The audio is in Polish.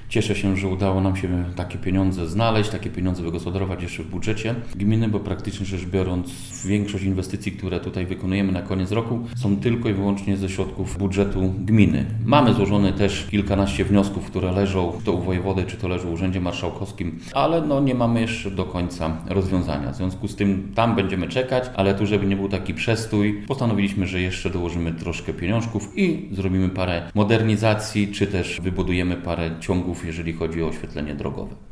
Cieszę się, że udało nam się takie pieniądze znaleźć, takie pieniądze wygospodarować jeszcze w budżecie gminy, bo praktycznie rzecz biorąc większość inwestycji, które tutaj wykonujemy na koniec roku, są tylko i wyłącznie ze środków budżetu gminy. Mamy złożone też kilkanaście wniosków, które leżą to u wojewody, czy to leżą w Urzędzie Marszałkowskim, ale nie mamy jeszcze do końca rozwiązania. W związku z tym tam będziemy czekać, ale tu, żeby nie był taki przestój, postanowiliśmy, że jeszcze dołożymy troszkę pieniążków i zrobimy parę modernizacji, czy też wybudujemy parę ciągów, jeżeli chodzi o oświetlenie drogowe.